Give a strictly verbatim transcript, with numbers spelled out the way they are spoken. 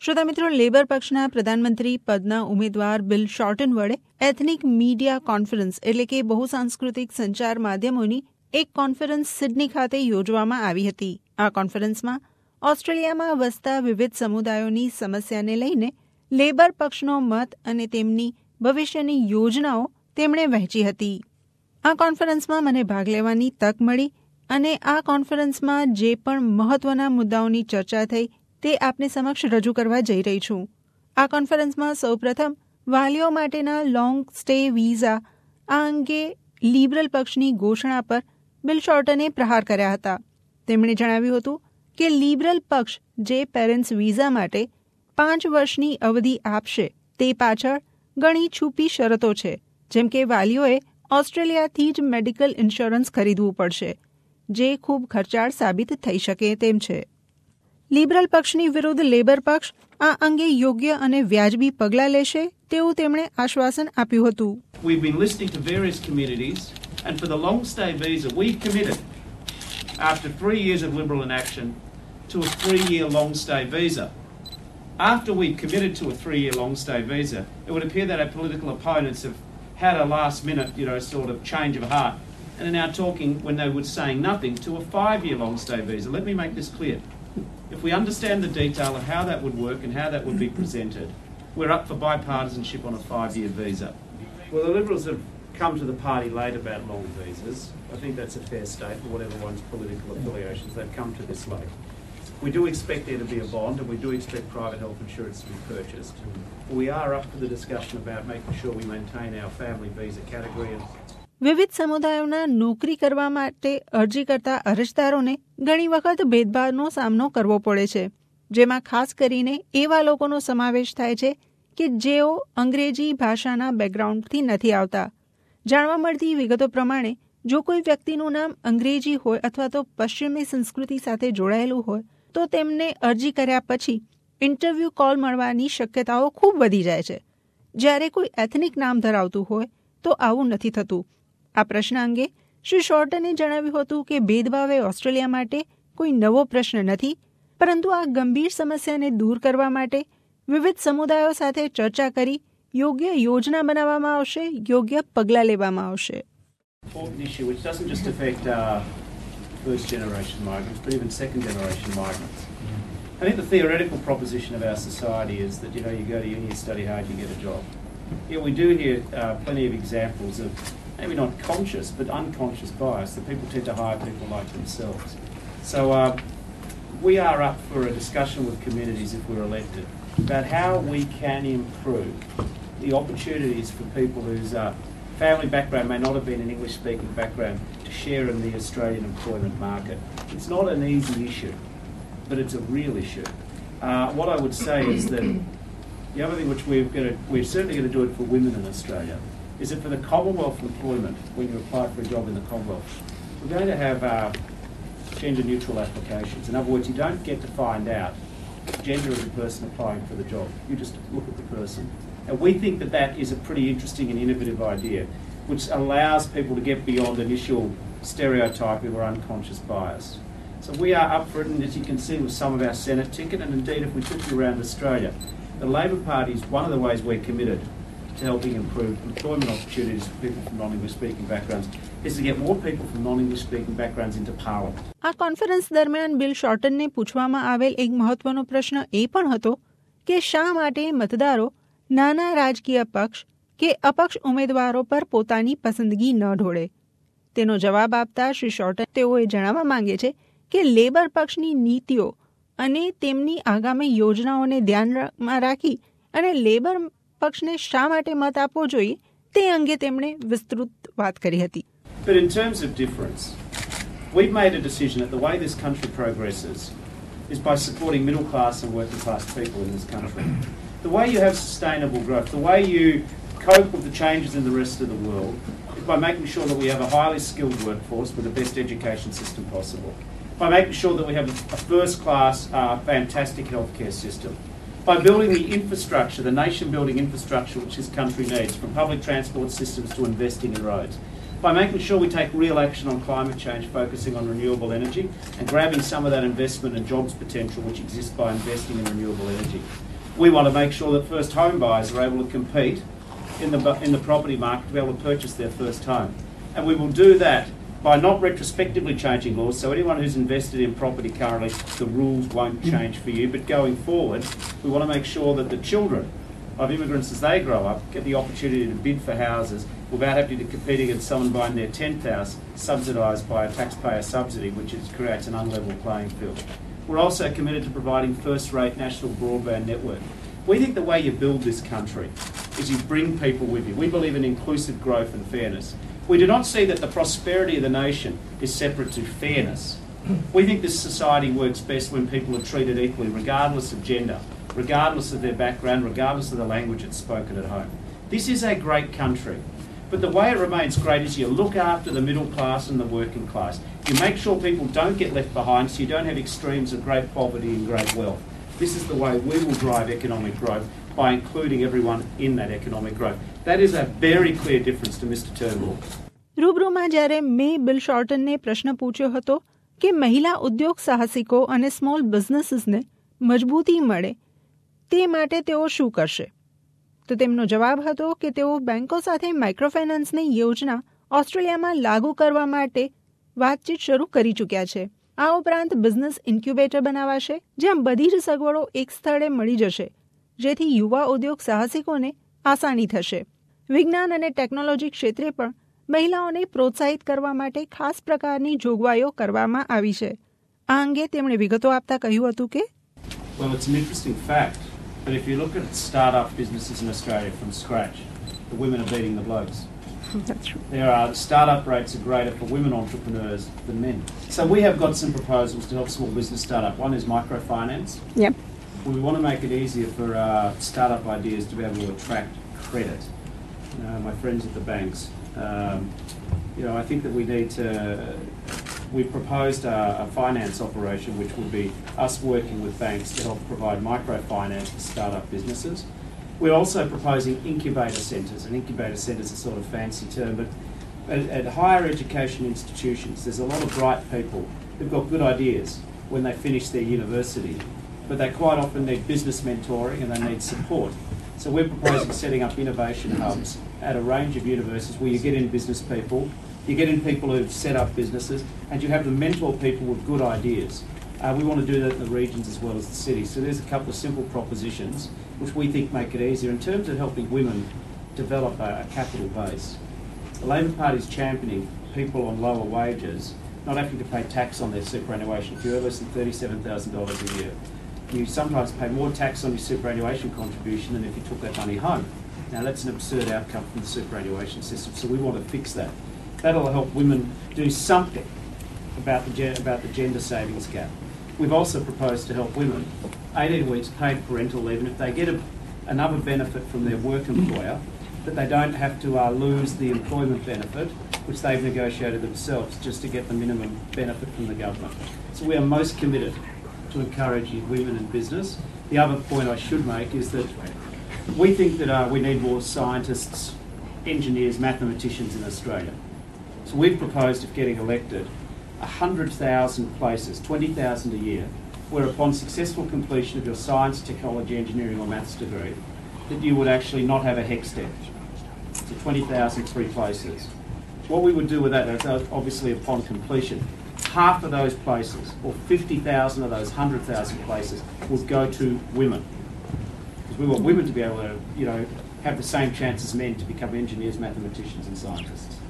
શ્રોતા મિત્રો, લેબર પક્ષના પ્રધાનમંત્રી પદના ઉમેદવાર બિલ શોર્ટન વડે એથનિક મીડિયા કોન્ફરન્સ એટલે કે બહુસાંસ્કૃતિક સંચાર માધ્યમોની એક કોન્ફરન્સ સિડની ખાતે યોજવામાં આવી હતી. આ કોન્ફરન્સમાં ઓસ્ટ્રેલિયામાં વસતા વિવિધ સમુદાયોની સમસ્યાને લઈને લેબર પક્ષનો મત અને તેમની ભવિષ્યની યોજનાઓ તેમણે વહેંચી હતી. આ કોન્ફરન્સમાં મને ભાગ લેવાની તક મળી અને આ કોન્ફરન્સમાં જે પણ મહત્વના મુદ્દાઓની ચર્ચા થઈ તે આપને સમક્ષ રજૂ કરવા જઈ રહી છું. આ કોન્ફરન્સમાં સૌપ્રથમ વાલીઓ માટેના લોંગ સ્ટે વિઝા આ અંગે લિબરલ પક્ષની ઘોષણા પર બિલ શોર્ટને પ્રહાર કર્યા હતા. તેમણે જણાવ્યું હતું કે લિબરલ પક્ષ જે પેરેન્ટ્સ વિઝા માટે પાંચ વર્ષની અવધિ આપશે તે પાછળ ઘણી છુપી શરતો છે, જેમ કે વાલીઓએ ઓસ્ટ્રેલિયાથી જ મેડિકલ ઇન્સ્યોરન્સ ખરીદવું પડશે, જે ખૂબ ખર્ચાળ સાબિત થઈ શકે તેમ છે. લિબરલ પક્ષની વિરુદ્ધ લેબર પક્ષ આ અંગે યોગ્ય અને વ્યાજબી પગલાં લેશે તેવું તેમણે આશ્વાસન આપ્યું હતું. We've been listening to various communities, and for the long stay visa we've committed after three years of Liberal inaction to a three-year long stay visa. After we've committed to a three-year long stay visa, it would appear that our political opponents have had a last minute, you know, sort of change of heart and are now talking, when they were saying nothing, to a five-year long stay visa. Let me make this clear. If we understand the detail of how that would work and how that would be presented, we're up for bipartisanship on a five-year visa. Well, the Liberals have come to the party late about long visas. I think that's a fair statement, whatever one's political affiliations, they've come to this late. We do expect there to be a bond, and we do expect private health insurance to be purchased. We are up for the discussion about making sure we maintain our family visa category. And વિવિધ સમુદાયોના નોકરી કરવા માટે અરજી કરતા અરજદારોને ઘણી વખત ભેદભાવનો સામનો કરવો પડે છે, જેમાં ખાસ કરીને એવા લોકોનો સમાવેશ થાય છે કે જેઓ અંગ્રેજી ભાષાના બેકગ્રાઉન્ડથી નથી આવતા. જાણવા મળતી વિગતો પ્રમાણે જો કોઈ વ્યક્તિનું નામ અંગ્રેજી હોય અથવા તો પશ્ચિમી સંસ્કૃતિ સાથે જોડાયેલું હોય તો તેમને અરજી કર્યા પછી ઇન્ટરવ્યૂ કોલ મળવાની શક્યતાઓ ખૂબ વધી જાય છે. જ્યારે કોઈ એથનિક નામ ધરાવતું હોય તો આવું નથી થતું. આ પ્રશ્ન અંગે શ્રી શોર્ટને જણાવ્યું હતું કે ભેદભાવ એ ઓસ્ટ્રેલિયા માટે કોઈ નવો પ્રશ્ન નથી, પરંતુ આ ગંભીર સમસ્યાને દૂર કરવા માટે વિવિધ સમુદાયો સાથે ચર્ચા કરી યોગ્ય યોજના બનાવવામાં આવશે, યોગ્ય પગલાં લેવામાં આવશે. Important issue which doesn't just affect uh, first generation migrants but even second generation migrants. I think the theoretical proposition of our society is that, you know, you go to uni, you study hard, you get a job. Yet we do hear uh, plenty of examples of maybe not conscious but unconscious bias, that people tend to hire people like themselves. So uh, we are up for a discussion with communities if we're elected about how we can improve the opportunities for people whose uh, family background may not have been an English-speaking background to share in the Australian employment market. It's not an easy issue, but it's a real issue. Uh, what I would say is that the other thing which we're going to, we're certainly going to do it for women in Australia, is that for the Commonwealth employment, when you apply for a job in the Commonwealth, we're going to have uh, gender-neutral applications. In other words, you don't get to find out the gender of the person applying for the job. You just look at the person. And we think that that is a pretty interesting and innovative idea, which allows people to get beyond initial stereotyping or unconscious bias. So we are up for it, and as you can see with some of our Senate ticket, and indeed if we took you around Australia, the Labor Party is one of the ways we're committed to helping improve employment opportunities for people from non-English speaking backgrounds is to get more people from non-English speaking backgrounds into Parliament. આ conference દરમિયાન Bill શોર્ટનને પૂછવામાં આવેલ એક મહત્વનો પ્રશ્ન એ પણ હતો કે શા માટે મતદારો નાના રાજકીય પક્ષ કે અપક્ષ ઉમેદવારો પર પોતાની પસંદગી ન ઢોળે. તેનો જવાબ આપતા શ્રી શોર્ટન તેઓએ જણાવવા માંગે છે કે લેબર પક્ષની નીતિઓ અને તેમની આગામી યોજનાઓને ધ્યાનમાં રાખી અને લેબર પક્ષને શા માટે મત આપવો જોઈએ તે અંગે તેમણે વિસ્તૃત વાત કરી હતી. But in terms of difference, we've made a decision that the way this country progresses is by supporting middle class and working class people in this country. The way you have sustainable growth, the way you cope with the changes in the rest of the world is by making sure that we have a highly skilled workforce with the best education system possible, by making sure that we have a first class, uh, fantastic healthcare system, by building the infrastructure, the nation-building infrastructure which this country needs, from public transport systems to investing in roads, by making sure we take real action on climate change, focusing on renewable energy and grabbing some of that investment and jobs potential which exists by investing in renewable energy. We want to make sure that first home buyers are able to compete in the, in the property market to be able to purchase their first home. And we will do that by not retrospectively changing laws, so anyone who's invested in property currently, the rules won't change for you. But going forward, we want to make sure that the children of immigrants as they grow up get the opportunity to bid for houses without having to compete against someone buying their tenth house subsidised by a taxpayer subsidy, which is, creates an unlevel playing field. We're also committed to providing first-rate national broadband network. We think the way you build this country is you bring people with you. We believe in inclusive growth and fairness. We do not see that the prosperity of the nation is separate to fairness. We think this society works best when people are treated equally, regardless of gender, regardless of their background, regardless of the language that's spoken at home. This is a great country. But the way it remains great is you look after the middle class and the working class. You make sure people don't get left behind, so you don't have extremes of great poverty and great wealth. This is the way we will drive economic growth, by including everyone in that economic growth. That is a very clear difference to Mister Turnbull. રૂબરૂમાં જ્યારે મે bill શોર્ટનને પ્રશ્ન પૂછ્યો હતો કે મહિલા ઉદ્યોગ સાહસિકો અને સ્મોલ બિઝનેસીસને મજબૂતી મળે તે માટે તેઓ શું કરશે, તો તેમનો જવાબ હતો કે તેઓ બેંકો સાથે માઇક્રોફાઇનાન્સની યોજના ઓસ્ટ્રેલિયામાં લાગુ કરવા માટે વાતચીત શરૂ કરી ચૂક્યા છે. આ ઉપરાંત બિઝનેસ ઇન્ક્યુબેટર બનાવાશે જ્યાં બધી જ સગવડો એક સ્થળે મળી જશે, જેથી યુવા ઉદ્યોગ સાહસિકોને આસાની થશે. વિજ્ઞાન અને ટેકનોલોજી ક્ષેત્રે પણ મહિલાઓને પ્રોત્સાહિત કરવા માટે ખાસ પ્રકારની જોગવાઈઓ કરવામાં આવી છે. આ અંગે તેમણે વિગતો આપતા કહ્યું હતું કે Well, it's an interesting fact that if you look at start-up businesses in Australia from scratch, the women are beating the blokes. That's true. There are start-up rates are greater for women entrepreneurs than men. So we have got some proposals to help small business start up. One is microfinance. Yep. We want to make it easier for uh, start-up ideas to be able to attract credit. Uh, my friends at the banks, um, you know, I think that we need to. We've proposed a, a finance operation which would be us working with banks to help provide microfinance to start-up businesses. We're also proposing incubator centres, and incubator centres is a sort of fancy term, but at, at higher education institutions, there's a lot of bright people who've got good ideas when they finish their university, but they quite often need business mentoring and they need support. So we're proposing setting up innovation hubs at a range of universities where you get in business people, you get in people who've set up businesses, and you have to mentor people with good ideas. Uh, we want to do that in the regions as well as the cities. So there's a couple of simple propositions which we think make it easier in terms of helping women develop a, a capital base. The Labor Party is championing people on lower wages not having to pay tax on their superannuation. If you earn less than thirty-seven thousand dollars a year, you sometimes pay more tax on your superannuation contribution than if you took that money home. Now that's an absurd outcome from the superannuation system, so we want to fix that. That'll help women do something about the, about the gender savings gap. We've also proposed to help women eighteen weeks paid parental leave, and if they get a, another benefit from their work employer, that they don't have to uh, lose the employment benefit, which they've negotiated themselves, just to get the minimum benefit from the government. So we are most committed to encouraging women in business. The other point I should make is that we think that uh, we need more scientists, engineers, mathematicians in Australia. So we've proposed, if getting elected, one hundred thousand places, twenty thousand a year, where upon successful completion of your science, technology, engineering or maths degree, that you would actually not have a HEC step. So twenty thousand free places. What we would do with that is obviously upon completion, half of those places, or fifty thousand of those one hundred thousand places, would go to women. Because we want women to be able to, you know, have the same chance as men to become engineers, mathematicians and scientists.